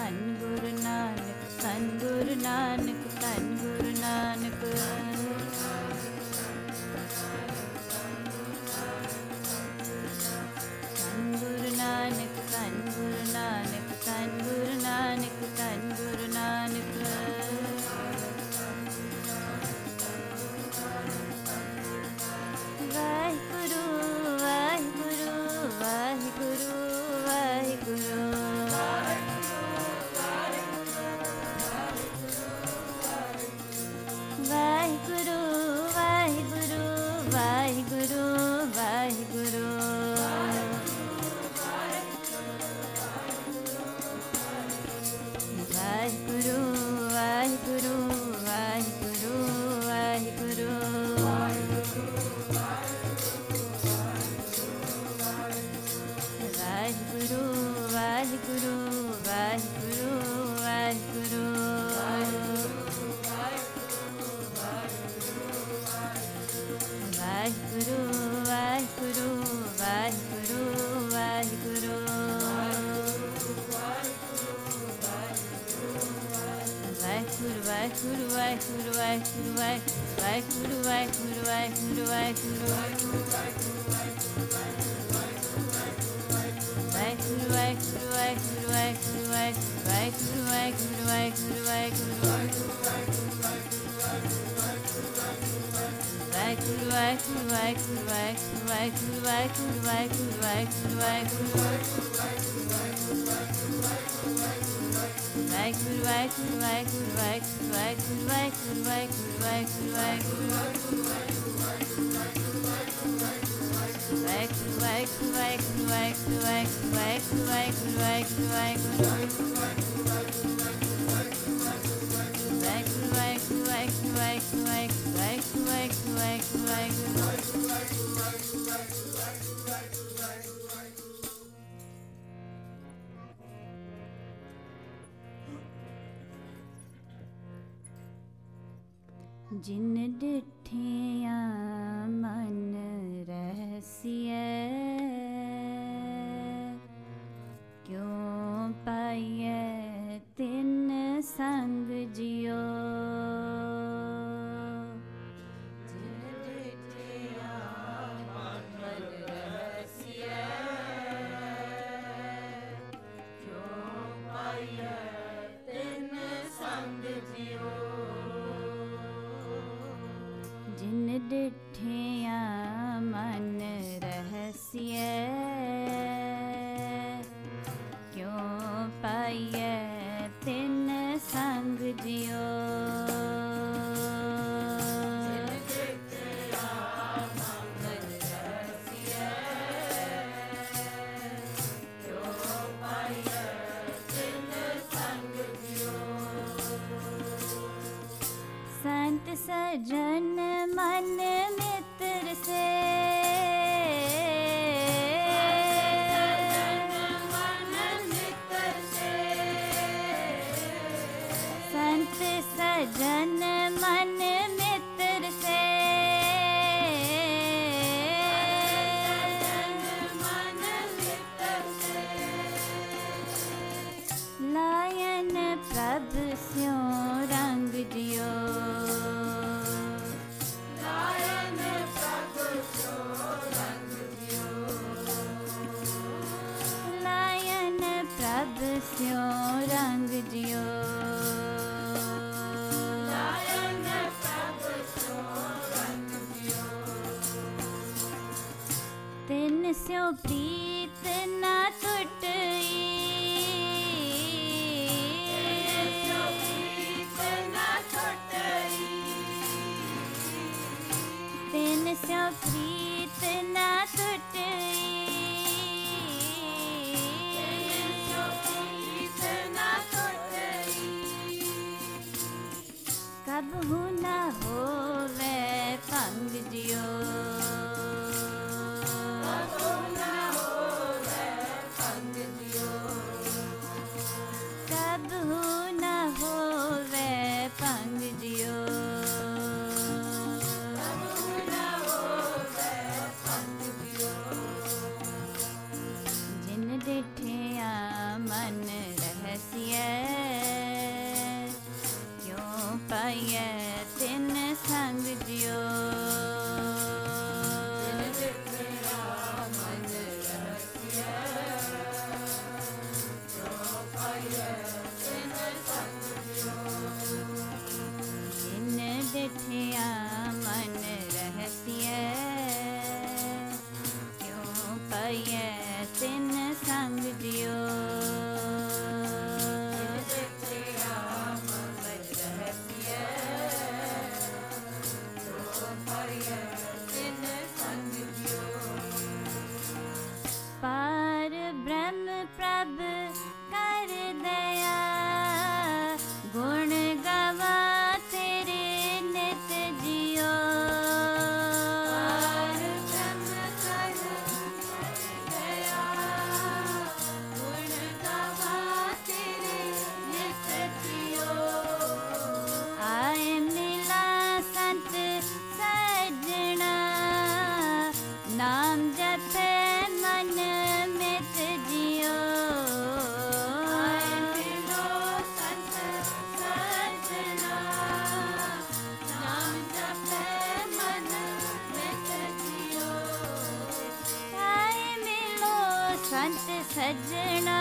धन गुरु नानक, धन गुरु नानक, धन गुरु नानक। धन गुरु नानक, धन गुरु नानक, धन गुरु नानक, धन गुरु नानक। वाहिगुरु वाहिगुरु वाहिगुरु वाहिगुरु। वाहिगुरु वाहिगुरु वाहिगुरु वाहिगुरु। वाहिगुरु वाहिगुरु वाहिगुरु वाहिगुरु। वाहिगुरु वाहिगुरु वाहिगुरु वाहिगुरु। वाहिगुरु वाहिगुरु वाहिगुरु वाहिगुरु। वाहिगुरु वाहिगुरु वाहिगुरु वाहिगुरु वाहिगुरु वाहिगुरु वाहिगुरु वाहिगुरु। वाहिगुरु वाहिगुरु वाहिगुरु वाहिगुरु वाहिगुरु वाहिगुरु वाहिगुरु वाहिगुरु। वाहिगुरु वाहिगुरु वाहिगुरु वाहिगुरु वाहिगुरु वाहिगुरु वाहिगुरु वाहिगुरु वाहिगुरु। वाहिगुरु वाहिगुरु वाहिगुरु वाहिगुरु वाहिगुरु वाहिगुरु वाहिगुरु वाहिगुरु वाहिगुरु। वाहिगुरु वाहिगुरु वाहिगुरु वाहिगुरु वाहिगुरु वाहिगुरु वाहिगुरु वाहिगुरु वाहिगुरु। वाहिगुरु वाहिगुरु वाहिगुरु वाहिगुरु वाहिगुरु वाहिगुरु वाहिगुरु वाहिगुरु वाहिगुरु। जिन डिठिया मन रहसिए, क्यों पाइए तिन संग जियो। जिन डिठिया मन रहसिए, क्यों पाइए तिन संग जियो। जिन डिठिया मन रहसिए, क्यों पाइए तिन संग जियो। जिन डिठिया मन रहसिए, क्यों पाइए तिन संग जियो। संत सजन मन मित्र से, संत सजन मन मित्र से, लायन प्रभ स्यों रंग जियो। लायन प्रभ स्यों रंग जियो। लायन प्रभ स्यों रंग जियो। लायन प्रभ स्यों रंग जियो। तिन स्यों प्रीत ना टूटई, तिन स्यों प्रीत ना टूटई। कबहू न होवे पंग जियो। कबहू न होवे पंग जियो। कबहू न होवे पंग जियो। जिन डिठिया मन रहसिए, संत सजना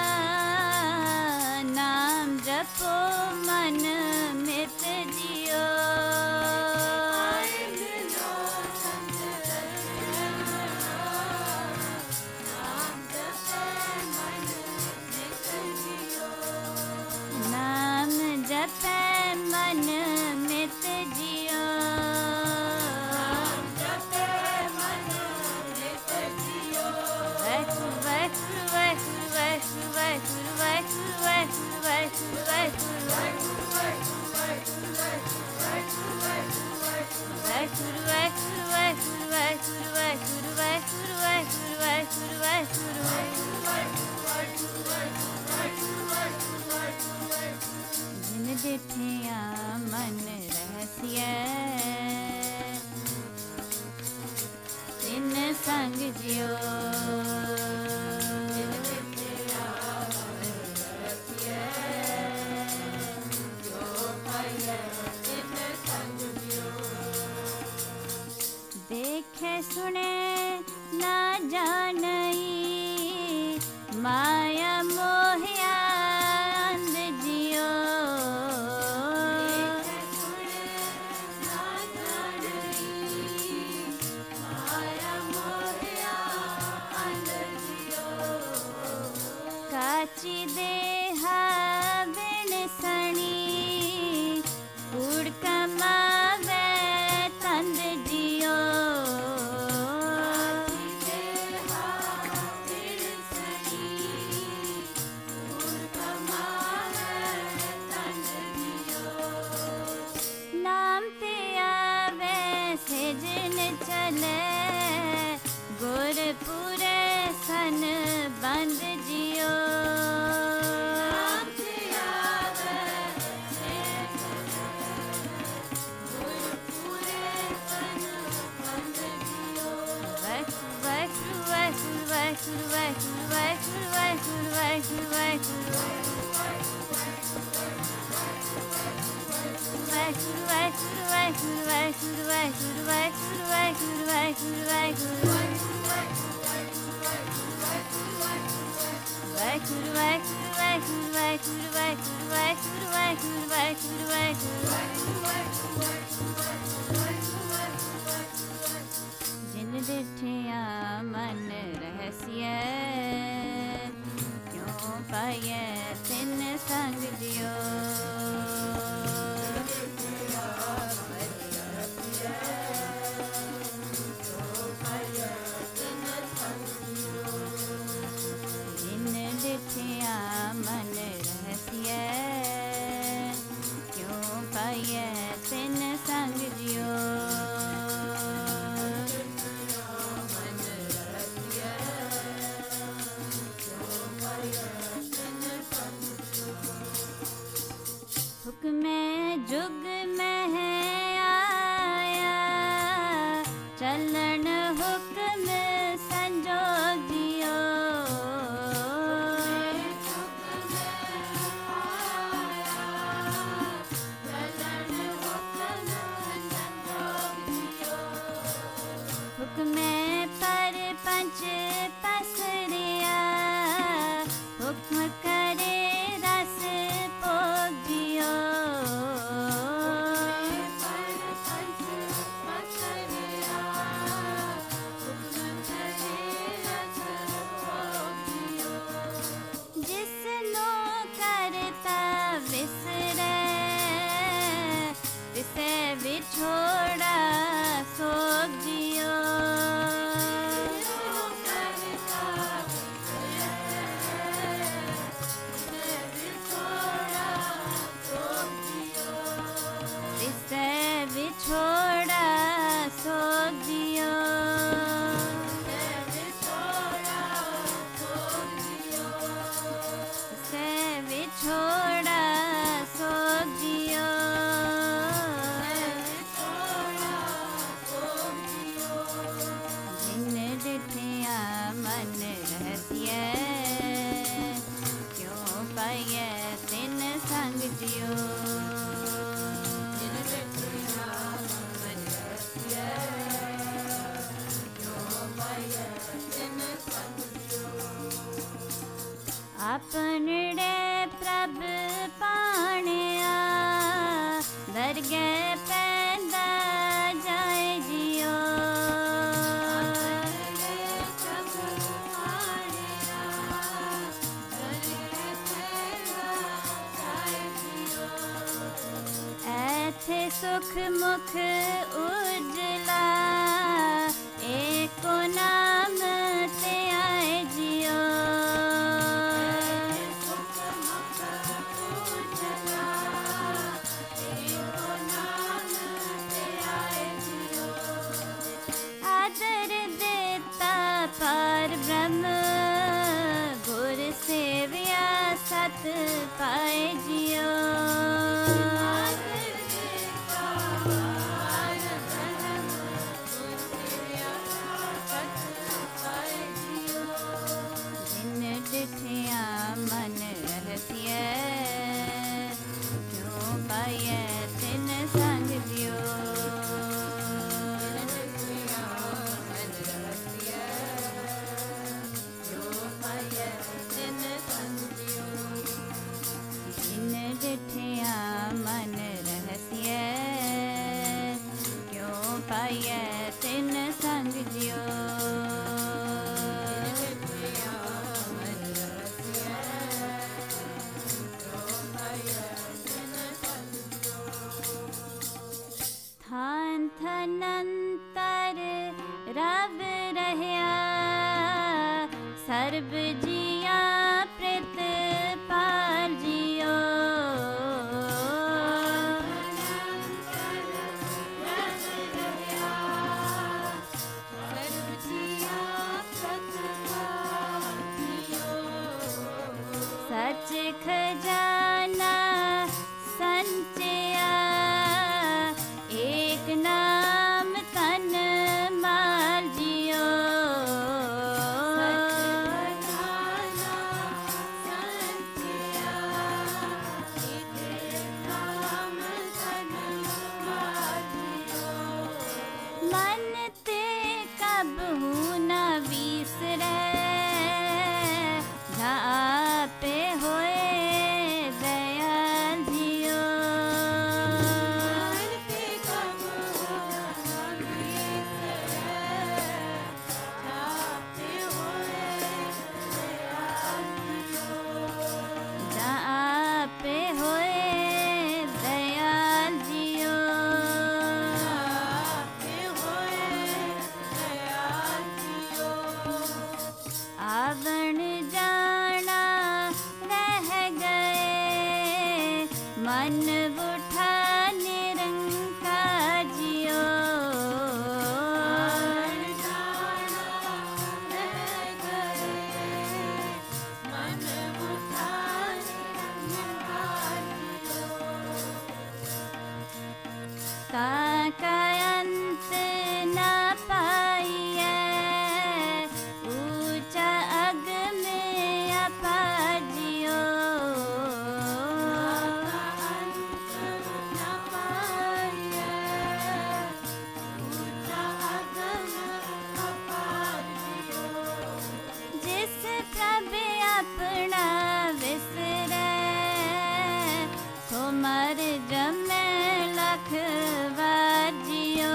नाम जपो मन मित जियो। नाम जपे मन मित जियो। जिन डिठिया मन रहसिय तिन संग जियो। देखे सुने ना जानई माया मोहिया अंध जियो। काची देहा बिन सणी कूड़ कमावे तंद जियो। नाम ते आवे सेजन चले गुरपुरे सन बंद जियो। जिन डिठिया मन रहसिय क्यों पाए तिन संग जियो। जिन डिठिया मन रहसिय क्यों पाए तिन संग जियो। हुक्मे जुग में है आया चलन हुक्म संजोगियो। हुक्मे पर पंच पसरिया हुक्म करे रस पोगियो। जिसनो करता विसरे विसे बिछोड़ा सोग जियो। विसे बिछोड़ा सोग जियो। छोड़ा सोग जियो। जिन डिठिया मन रहसिय क्यों पाए तिन संग जियो। क्यों पाए तिन संग जियो। स्वर्गे पैदा जाए जियो ऐथे सुख मुख उजला एको नाम ते आए जियो आदर देता पार ब्रह्म गुर सेविया सत पाए जियो मन रहसिए क्यों पाए तिन संग दियो जिन डिठिया मन रहसिए क्यों पाए तिन संग दियो थान थनंतर रब रहया सर्ब जिया प्रेत पाल जियो सच खजाना संचया एक नाम तन माल जियो मन ते कब हूँ न विसरे जहाँ पे होए दयाल जियो जहाँ पे होए दयाल जियो आवण जाना रह गए मन उठा निरंकार जियो का अंत न पाइए ऊंचा अग में अपार जियो जिस प्रभु अपना विसरे सो मर जमे लख बार जियो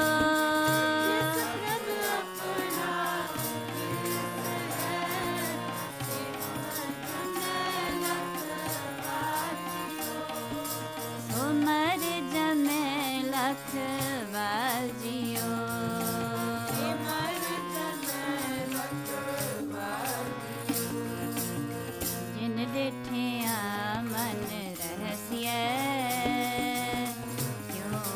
सो मर जमे लख बार जियो जिन डिठिया मन रहसिए क्यों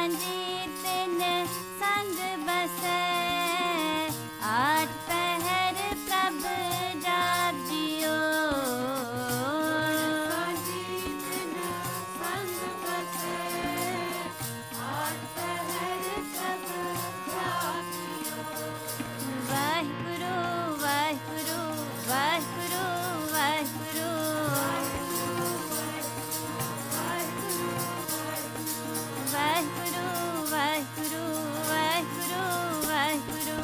सांझी तिन संग बसै, आठ पहर प्रभ जाप जियो। सांझी तिन संग बसै, आठ पहर प्रभ जाप जियो। वाहिगुरु वाहिगुरु वाहिगुरु वाहिगुरु, वाहिगुरु वाहिगुरु वाहिगुरु वाहिगुरु,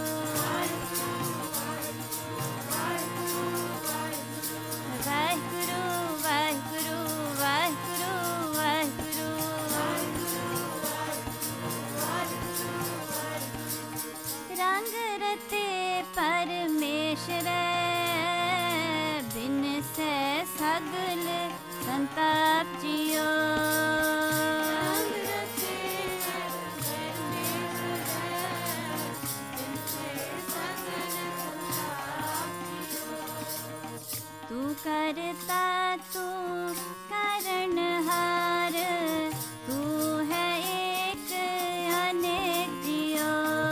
वाहिगुरु वाहिगुरु वाहिगुरु वाहिगुरु। रंग रते परमेश्वर, बिन से सगल संताप जियो। तू करता तू करणहार, तू है एक अनेक जियो।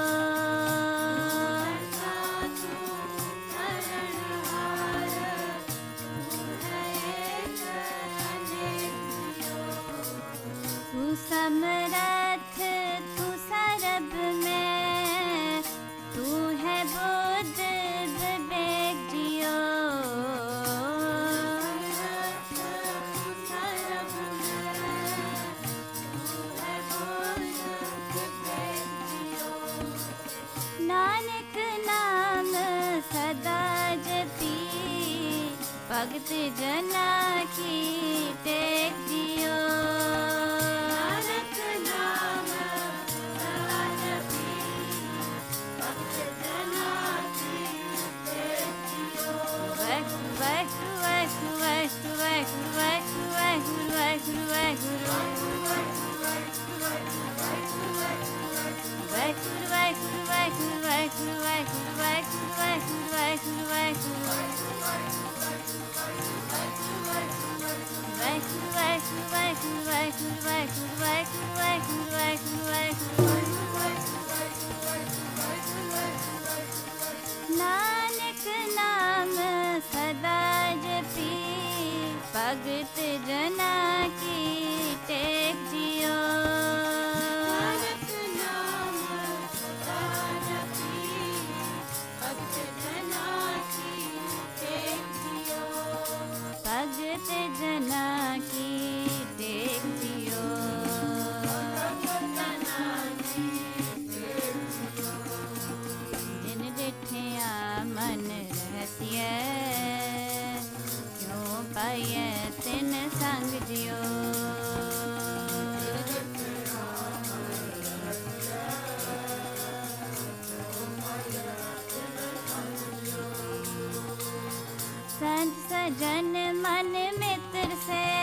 तू समरथ तू सरब में, तू है बुद्ध विवेक जियो। नानक नाम सदा जपी, भगत जना की टेक जियो। नानक नाम सदा जपी, भगत जना की टेक जियो। वाहिगुरु वाहिगुरु वाहिगुरु वाहिगुरु वाहिगुरु वाहिगुरु वाहिगुरु वाहिगुरु वाहिगुरु वाहिगुरु वाहिगुरु वाहिगुरु वाहिगुरु वाहिगुरु वाहिगुरु वाहिगुरु वाहिगुरु वाहिगुरु नानक नाम सदा जपी, भगत जना की टेक जियो। नानक नाम सदा जपी, भगत जना की टेक जियो। भगत जना की टेक जियो। जिन डिठिया मन रहसिय, क्यों पाइय तिन संग जियो। संत सजन मन मित्र से,